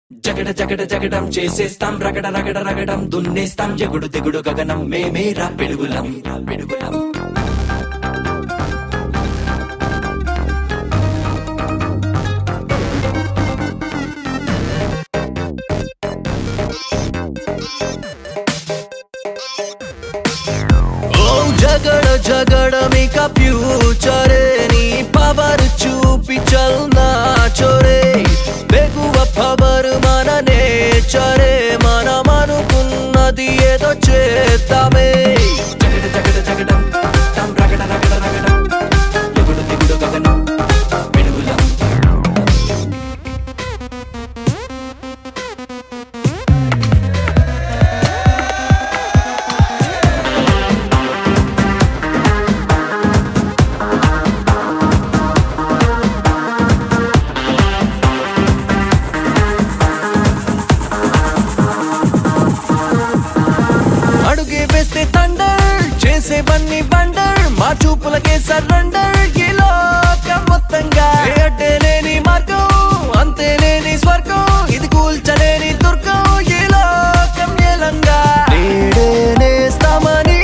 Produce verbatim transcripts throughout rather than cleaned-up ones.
జగడ జగడ జగడం చేసేస్తాం రగడ రగడ రగడం దున్నేస్తాం ఎగుడు దిగుడు గగనం మేమేరా పెడుగులం పెడుగులం జగడ జగడ మీక ఫ్యూచరే నీ పవర్ చూపి చల్నా చోరే బెగువ పవర్ మన నేచరే మనం అనుకున్నది ఏదో చేద్దామే జగడ జగడ జగడం తాం రగడ రగడ రగడం ఎగుడు దిగుడు గగనం పెడుగులం అడుగే వేస్తే థండర్ చేసేవన్నీ వండర్ మా చూపులకే సరెండర్ ఈ లోకం మొత్తంగా ఏ అడ్డే లేని మార్గం అంతే లేని స్వర్గం ఇది కూల్చలేని దుర్గం ఈ లోకం ఏలంగా నేడే నేస్తామని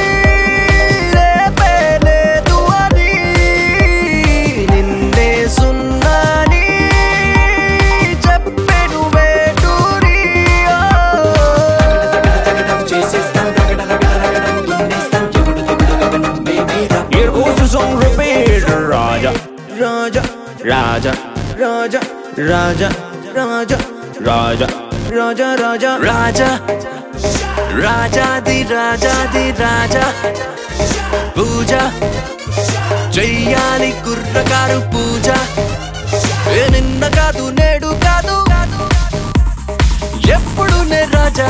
రేపే లేదు అని నిన్నే సున్నాని చెప్పెను వేటూరి జగడం చేసేస్తాం రగడ రగడ రగడం దున్నేస్తాం ఎగుడు దిగుడు గగనం మేమేరా Here goes the song repeat Raja Raja Raja Raja Raja Raja Raja Raja Raja Raja Raja di Raja di Raja Puja చెయ్యాలి కుర్రకారు పూజ ఏ నిన్న కాదు నేడు కాదు ఎప్పుడు నే రాజా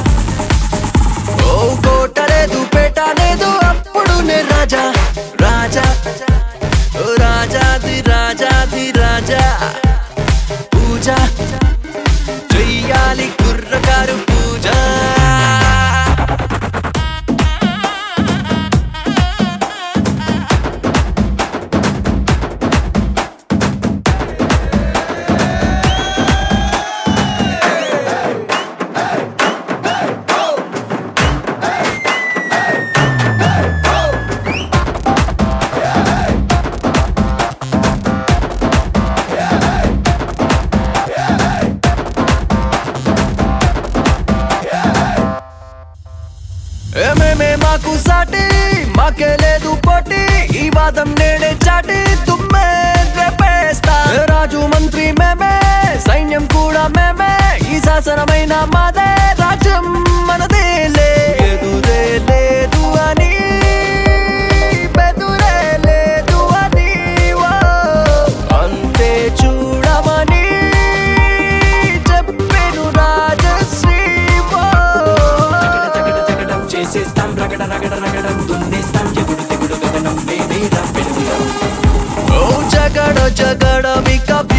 ఓ కోట లేదు పేట లేదు అప్పుడు నే రాజా రాజా ఓ రాజాది రాజాది రాజా పూజ చెయ్యాలి కుర్రకారు పూజ ఏమేమే మాకు సాటి మాకే లేదు పోటీ ఈ వాదం నేడే చాటి తుమ్మే రేపేస్తా రాజు మంత్రి మేమే సైన్యం కూడా మేమే ఈ శాసనమైన మాదే రాజ్యం మనదే లేదురే లేదు అని బెదురే లేదు అని ఓ అంతే చూడమని చెప్పెను రాజశ్రీ ఓ జగడం చేసేస్తాం రగడ రగడ రగడం దున్నేస్తాం ఎగుడు దిగుడు గగనం మేమేరా పెడుగులం ఓ జగడ జగడ మీక